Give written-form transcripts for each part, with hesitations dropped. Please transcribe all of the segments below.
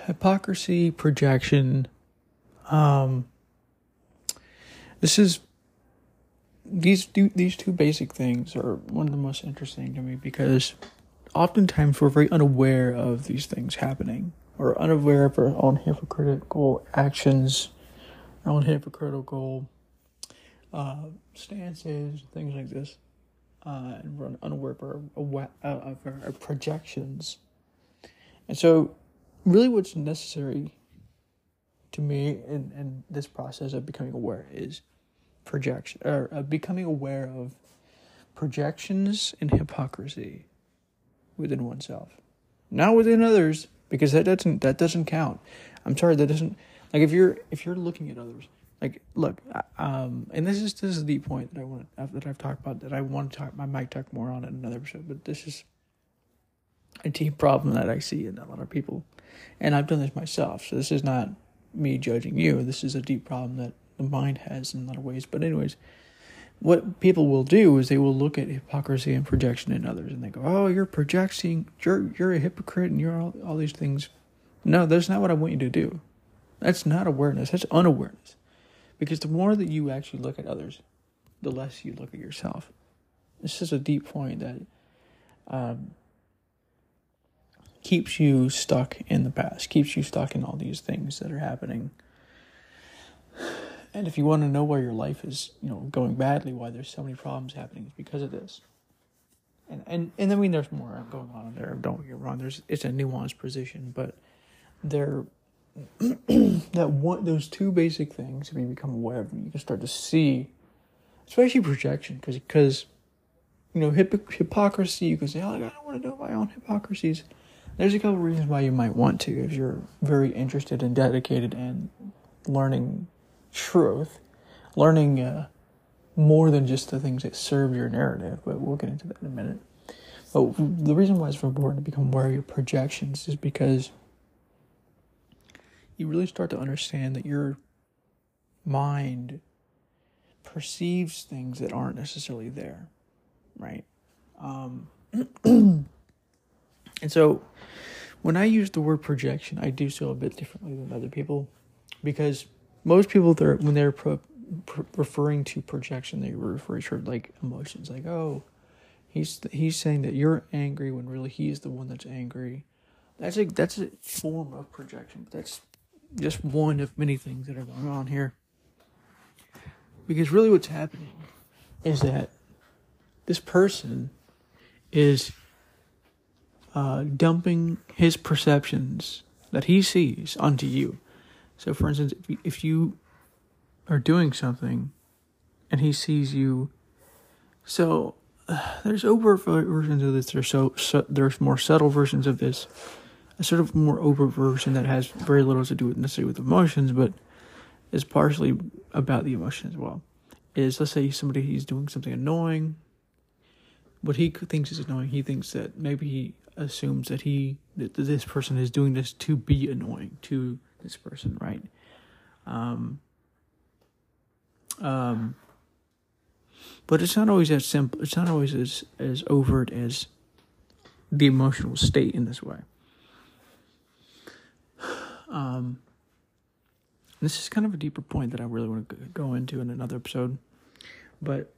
hypocrisy, projection. This is these two basic things are one of the most interesting to me because oftentimes we're very unaware of these things happening or unaware of our own hypocritical actions, our own hypocritical stances, things like this. And we're unaware of our projections. And so really what's necessary to me in this process of becoming aware is projection, or becoming aware of projections and hypocrisy within oneself, not within others, because that doesn't count. I'm sorry, that doesn't, like, if you're looking at others, like, look, and this is the point that I've talked about, that I might talk more on in another episode, but this is a deep problem that I see in a lot of people, and I've done this myself, so this is not me judging you. This is a deep problem that the mind has in a lot of ways. But anyways, what people will do is they will look at hypocrisy and projection in others, and they go, "Oh, you're projecting. You're a hypocrite, and you're all these things." No, that's not what I want you to do. That's not awareness. That's unawareness. Because the more that you actually look at others, the less you look at yourself. This is a deep point that keeps you stuck in the past, keeps you stuck in all these things that are happening. And if you want to know why your life is, going badly, why there's so many problems happening, it's because of this. And I mean, there's more going on there. Don't get me wrong. It's a nuanced position, but those two basic things, if you become aware of them, you can start to see, especially projection, because hypocrisy. You can say, "Oh, I don't want to know my own hypocrisies." There's a couple of reasons why you might want to, if you're very interested and dedicated in learning truth, learning more than just the things that serve your narrative, but we'll get into that in a minute. But the reason why it's important to become aware of your projections is because you really start to understand that your mind perceives things that aren't necessarily there, right? And so when I use the word projection, I do so a bit differently than other people, because most people, when they're referring to projection, they refer to like emotions, like, "Oh, he's saying that you're angry when really he's the one that's angry." That's a form of projection, but that's just one of many things that are going on here. Because really what's happening is that this person is dumping his perceptions that he sees onto you. So, for instance, if you are doing something and he sees you, so there's overt versions of this. There's more subtle versions of this. A sort of more overt version that has very little to do necessarily with emotions, but is partially about the emotion as well. Is, let's say he's doing something annoying. What he thinks is annoying, he thinks that maybe he assumes that this person is doing this to be annoying to this person, right? But it's not always as simple. It's not always as overt as the emotional state in this way. This is kind of a deeper point that I really want to go into in another episode. But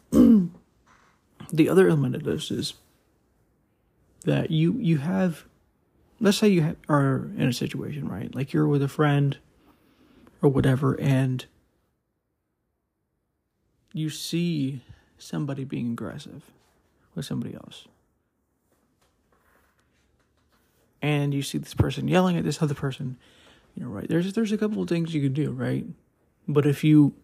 the other element of this is that you have, let's say you are in a situation, right? Like you're with a friend or whatever, and you see somebody being aggressive with somebody else. And you see this person yelling at this other person, right? There's a couple of things you can do, right? But if you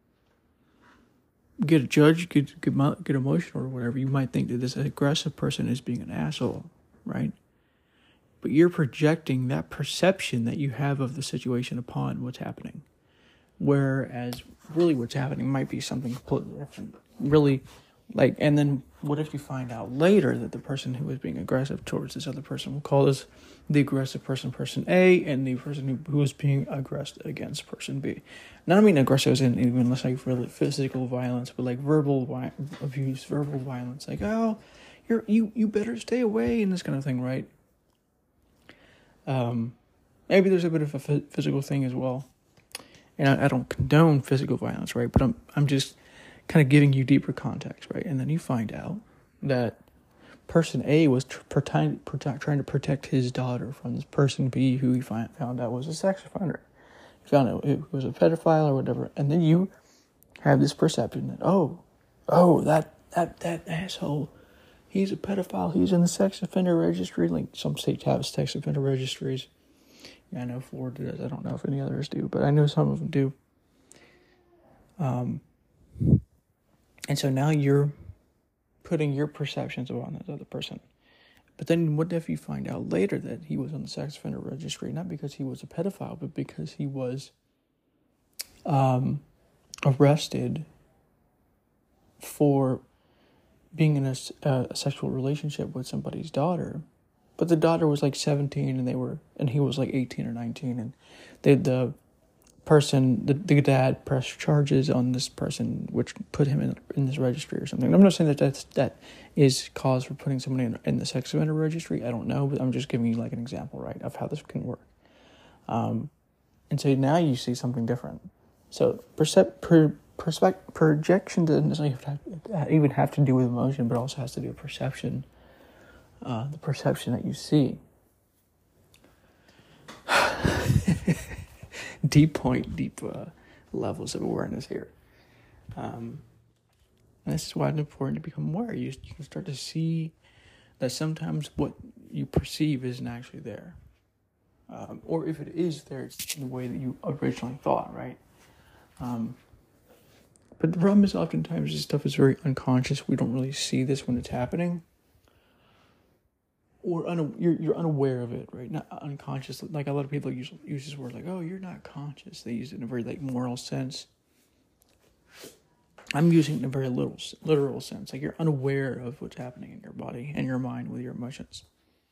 get judged, get emotional or whatever, you might think that this aggressive person is being an asshole, right? But you're projecting that perception that you have of the situation upon what's happening. Whereas really what's happening might be something completely different. Really, like, and then what if you find out later that the person who was being aggressive towards this other person, we'll call this the aggressive person A, and the person who was being aggressed against person B. Now, I mean aggressive as in even less like really physical violence, but like verbal abuse, verbal violence, like, "Oh, you better stay away," and this kind of thing, right? Maybe there's a bit of a physical thing as well. And I don't condone physical violence, right? But I'm just kind of giving you deeper context, right? And then you find out that person A was trying to protect his daughter from this person B, who he found out was a sex offender. He found out it was a pedophile or whatever. And then you have this perception that, that asshole, he's a pedophile. He's in the sex offender registry. Like some states have sex offender registries. Yeah, I know Florida does. I don't know if any others do, but I know some of them do. And so now you're putting your perceptions on this other person. But then what if you find out later that he was on the sex offender registry, not because he was a pedophile, but because he was arrested for being in a sexual relationship with somebody's daughter, but the daughter was like 17 and he was like 18 or 19, and the dad pressed charges on this person, which put him in this registry or something. I'm not saying that is cause for putting somebody in the sex offender registry. I don't know, but I'm just giving you like an example, right, of how this can work. And so now you see something different. So projection doesn't necessarily even have to do with emotion, but also has to do with perception. The perception that you see. deep levels of awareness here. And this is why it's important to become aware. You can start to see that sometimes what you perceive isn't actually there. Or if it is there, it's in the way that you originally thought, right? But the problem is oftentimes this stuff is very unconscious. We don't really see this when it's happening. Or you're unaware of it, right? Not unconscious. Like a lot of people use this word like, oh, you're not conscious. They use it in a very like moral sense. I'm using it in a very literal sense. Like you're unaware of what's happening in your body and your mind with your emotions.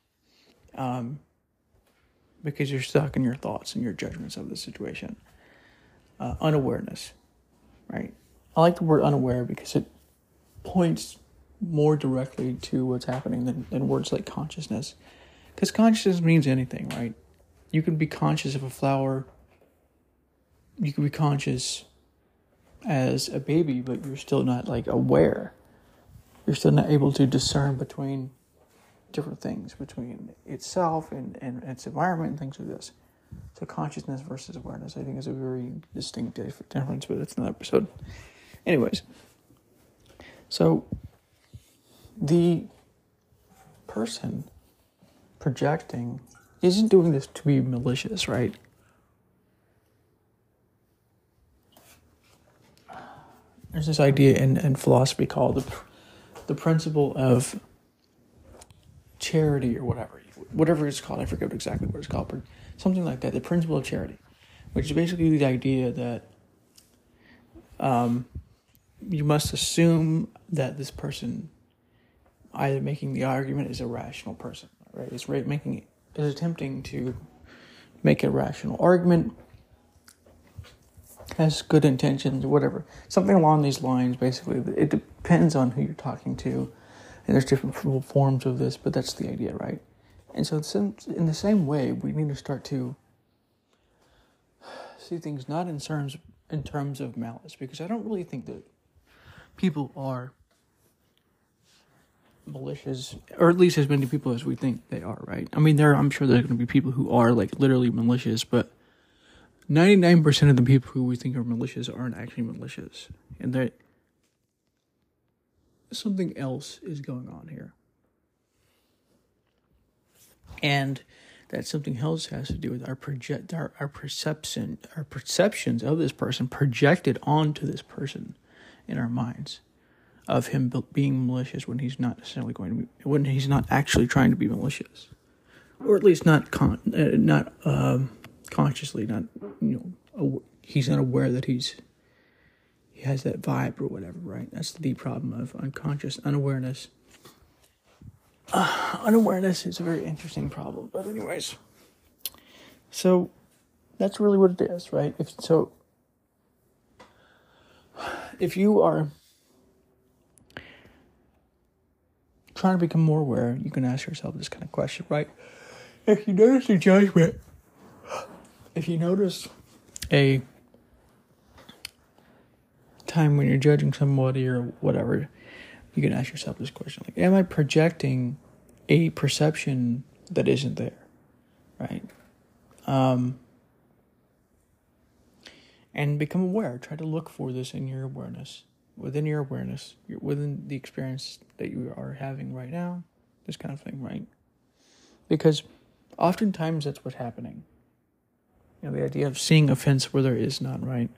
Because you're stuck in your thoughts and your judgments of the situation. Unawareness, right? I like the word unaware because it points more directly to what's happening than words like consciousness. Because consciousness means anything, right? You can be conscious of a flower. You can be conscious as a baby, but you're still not like aware. You're still not able to discern between different things, between itself and its environment and things like this. So consciousness versus awareness, I think, is a very distinct difference, but it's another episode. Anyways, so the person projecting isn't doing this to be malicious, right? There's this idea in philosophy called the principle of charity or whatever it's called. I forget exactly what it's called, but something like that. The principle of charity, which is basically the idea that you must assume that this person either making the argument is a rational person, right? Is attempting to make a rational argument, has good intentions, or whatever. Something along these lines, basically. It depends on who you're talking to, and there's different forms of this, but that's the idea, right? And so in the same way, we need to start to see things not in terms of malice, because I don't really think that people are malicious, or at least as many people as we think they are, right? I mean, I'm sure there's going to be people who are like literally malicious, but 99% of the people who we think are malicious aren't actually malicious, and that something else is going on here. And that something else has to do with our perceptions of this person projected onto this person in our minds, of him being malicious when he's not necessarily when he's not actually trying to be malicious, or at least not consciously, not he's not aware that he has that vibe or whatever, right? That's the deep problem of unconscious unawareness. Unawareness is a very interesting problem, but anyways, so that's really what it is, right? If you are trying to become more aware, you can ask yourself this kind of question, right? If you notice a judgment, if you notice a time when you're judging somebody or whatever, you can ask yourself this question, like, am I projecting a perception that isn't there, right? And become aware. Try to look for this in your awareness, within the experience that you are having right now, this kind of thing, right? Because oftentimes that's what's happening. The idea of seeing offense where there is none, right?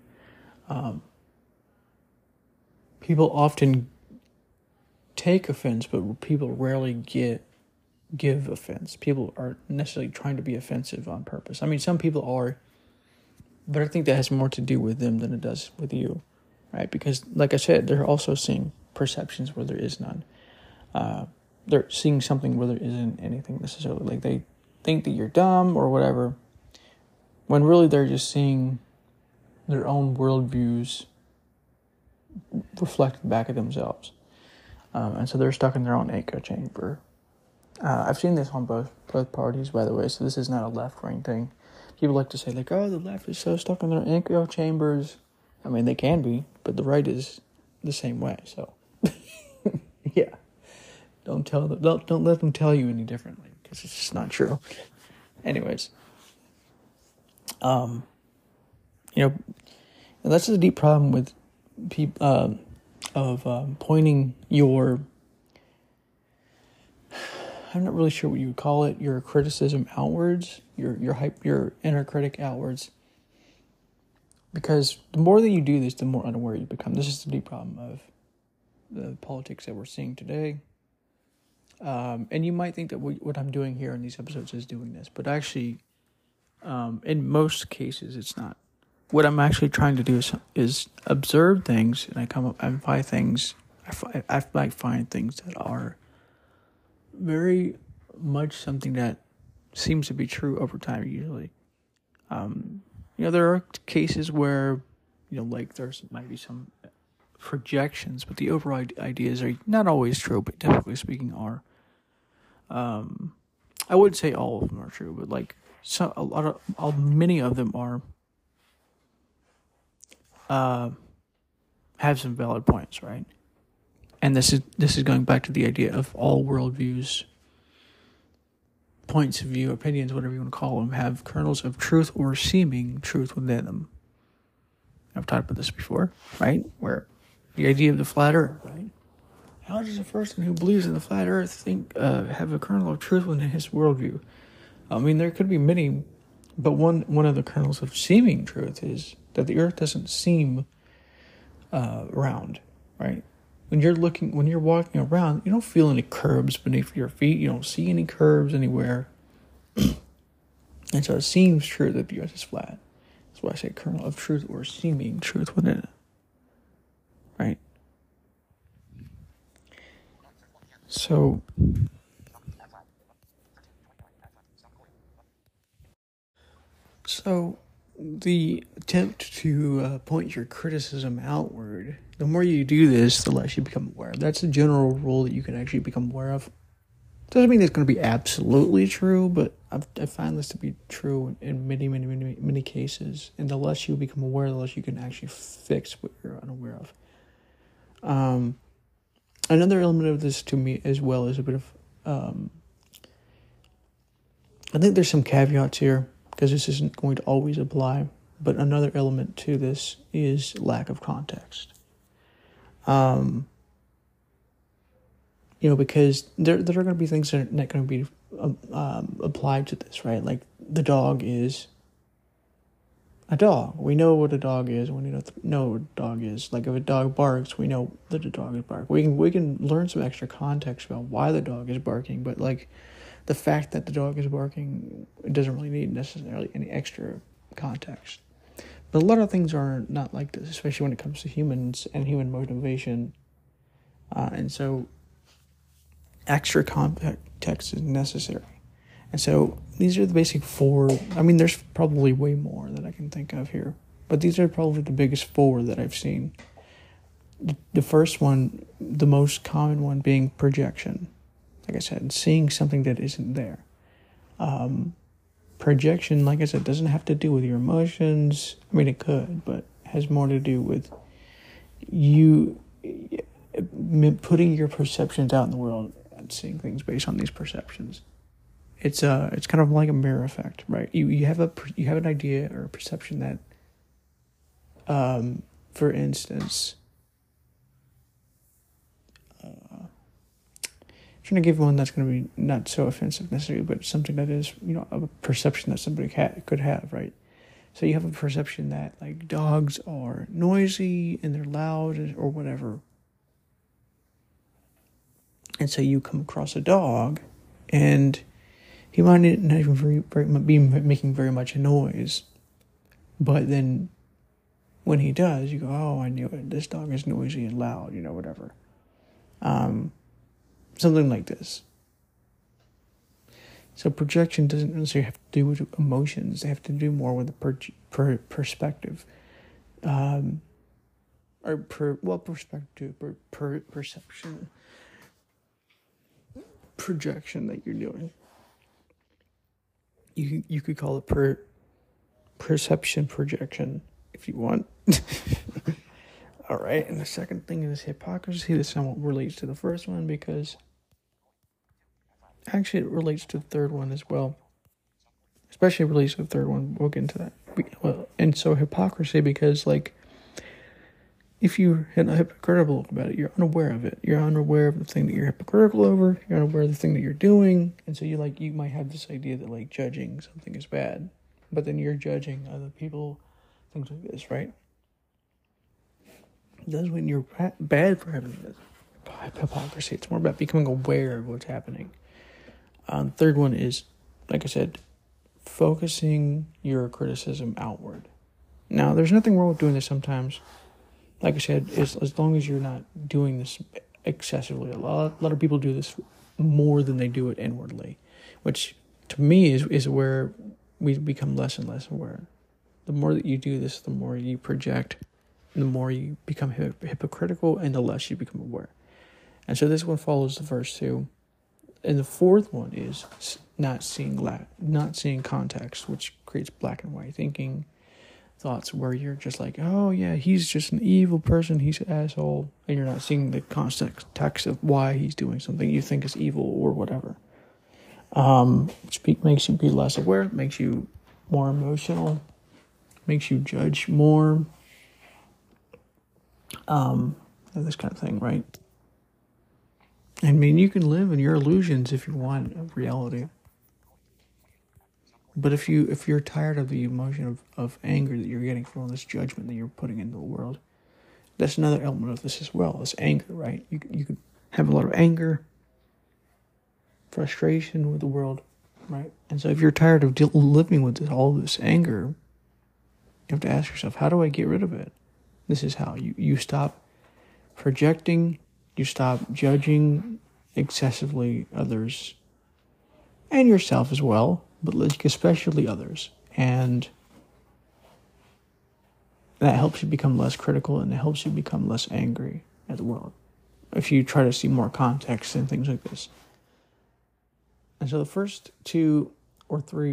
People often take offense, but people rarely give offense. People aren't necessarily trying to be offensive on purpose. I mean, some people are, but I think that has more to do with them than it does with you, right? Because, like I said, they're also seeing perceptions where there is none. They're seeing something where there isn't anything necessarily. Like, they think that you're dumb or whatever, when really they're just seeing their own worldviews reflected back at themselves. And so they're stuck in their own echo chamber. I've seen this on both parties, by the way, so this is not a left-wing thing. People like to say, like, oh, the left is so stuck in their echo chambers. I mean, they can be, but the right is the same way, so. Yeah. Don't let them tell you any differently, because it's just not true. Anyways. And that's a deep problem with people, pointing your, I'm not really sure what you would call it, your criticism outwards, your inner critic outwards. Because the more that you do this, the more unaware you become. This is the deep problem of the politics that we're seeing today. And you might think that what I'm doing here in these episodes is doing this, but actually, in most cases, it's not. What I'm actually trying to do is observe things, and I come up and find things. I might find things that are very much something that seems to be true over time. Usually, there are cases where, like might be some projections, but the overall ideas are not always true, but typically speaking are. I wouldn't say all of them are true, but like many of them are. Have some valid points, right? And this is going back to the idea of all worldviews, points of view, opinions, whatever you want to call them, have kernels of truth or seeming truth within them. I've talked about this before, right? Where the idea of the flat earth, right? How does a person who believes in the flat earth have a kernel of truth within his worldview? I mean, there could be many, but one of the kernels of seeming truth is that the earth doesn't seem round, right? When you're walking around, you don't feel any curves beneath your feet. You don't see any curves anywhere. And so it seems true that the earth is flat. That's why I say kernel of truth or seeming truth within it, right? So the attempt to point your criticism outward, the more you do this, the less you become aware. That's a general rule that you can actually become aware of. Doesn't mean it's going to be absolutely true, but I find this to be true in many, many, many, many cases. And the less you become aware, the less you can actually fix what you're unaware of. Another element of this to me as well is a bit of, I think there's some caveats here, because this isn't going to always apply, but another element to this is lack of context. Because there are going to be things that are not going to be applied to this, right? Like, the dog is a dog. We know what a dog is when we know what a dog is. Like, if a dog barks, we know that a dog is barking. We can learn some extra context about why the dog is barking, but like, the fact that the dog is barking, it doesn't really need necessarily any extra context. But a lot of things are not like this, especially when it comes to humans and human motivation. And so extra context is necessary. And so these are the basic four. I mean, there's probably way more that I can think of here, but these are probably the biggest four that I've seen. The first one, the most common one, being projection. Like I said, seeing something that isn't there. projection, like I said, doesn't have to do with your emotions. I mean, it could, but has more to do with you putting your perceptions out in the world and seeing things based on these perceptions. It's kind of like a mirror effect, right? You have an idea or a perception that, for instance, trying to give one that's going to be not so offensive necessarily, but something that is, a perception that somebody could have, right? So you have a perception that, like, dogs are noisy and they're loud or whatever. And so you come across a dog and he might not even be making very much noise. But then when he does, you go, oh, I knew it. This dog is noisy and loud, whatever. Something like this. So projection doesn't necessarily have to do with emotions. They have to do more with the perspective. Perception. Projection that you're doing. You could call it perception projection if you want. All right, and the second thing is hypocrisy. This somewhat relates to the first one because actually it relates to the third one as well. Especially relates to the third one. We'll get into that. Well, and so hypocrisy because, like, if you're hypocritical about it, you're unaware of it. You're unaware of the thing that you're hypocritical over. You're unaware of the thing that you're doing. And so you might have this idea that, like, judging something is bad. But then you're judging other people, things like this, right? That's when you're bad for having this hypocrisy. It's more about becoming aware of what's happening. The third one is, like I said, focusing your criticism outward. Now, there's nothing wrong with doing this sometimes. Like I said, as long as you're not doing this excessively. A lot of people do this more than they do it inwardly, which to me is where we become less and less aware. The more that you do this, the more you project, the more you become hypocritical, and the less you become aware. And so this one follows the first two. And the fourth one is not seeing context, which creates black and white thinking. Thoughts where you're just like, oh yeah, he's just an evil person, he's an asshole, and you're not seeing the context of why he's doing something you think is evil or whatever. Which makes you be less aware, makes you more emotional, makes you judge more, this kind of thing, right? I mean, you can live in your illusions if you want of reality. But if you're tired of the emotion of anger that you're getting from all this judgment that you're putting into the world, that's another element of this as well. It's anger, right? You could have a lot of anger, frustration with the world, right? And so if you're tired of living with all this anger, you have to ask yourself, how do I get rid of it? This is how. You stop projecting, you stop judging excessively others and yourself as well, but especially others. And that helps you become less critical, and it helps you become less angry at the world if you try to see more context and things like this. And so the first two or three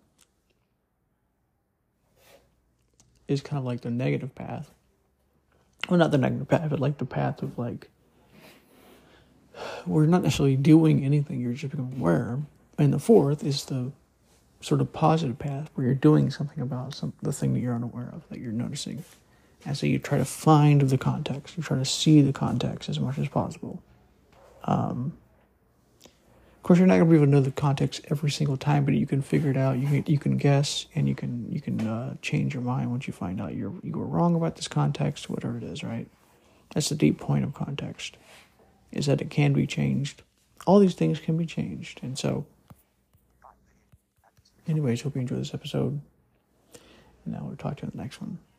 is kind of like the negative path. Well, not the negative path, but like the path of, like, we're not necessarily doing anything, you're just becoming aware. And the fourth is the sort of positive path where you're doing something about the thing that you're unaware of, that you're noticing. And so you try to find the context. You try to see the context as much as possible. Of course, you're not going to be able to know the context every single time, but you can figure it out. You can guess, and you can change your mind once you find out you were wrong about this context, whatever it is, right? That's the deep point of context, is that it can be changed. All these things can be changed. And so, anyways, hope you enjoyed this episode. And now we'll talk to you in the next one.